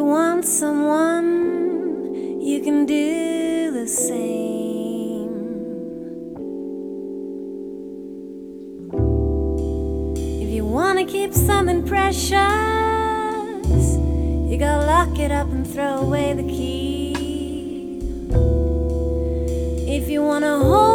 you want someone, you can do the same. If you want to keep something precious, you gotta lock it up and throw away the key. If you want to hold